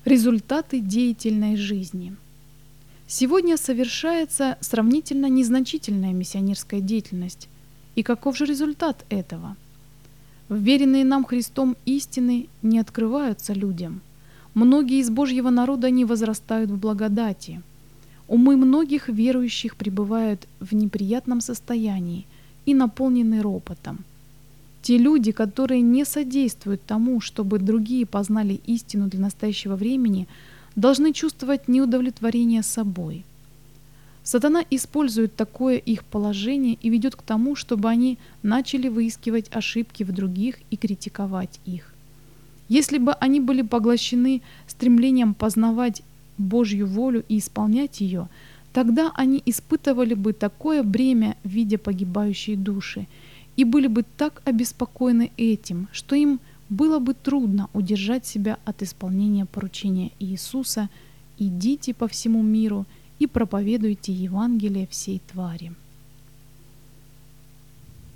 Результаты деятельной жизни. Сегодня совершается сравнительно незначительная миссионерская деятельность. И каков же результат этого? Вверенные нам Христом истины не открываются людям. Многие из Божьего народа не возрастают в благодати. Умы многих верующих пребывают в неприятном состоянии и наполнены ропотом. Те люди, которые не содействуют тому, чтобы другие познали истину для настоящего времени, должны чувствовать неудовлетворение собой. Сатана использует такое их положение и ведет к тому, чтобы они начали выискивать ошибки в других и критиковать их. Если бы они были поглощены стремлением познавать Божью волю и исполнять ее, тогда они испытывали бы такое бремя в виде погибающей души и были бы так обеспокоены этим, что им было бы трудно удержать себя от исполнения поручения Иисуса: «Идите по всему миру и проповедуйте Евангелие всей твари».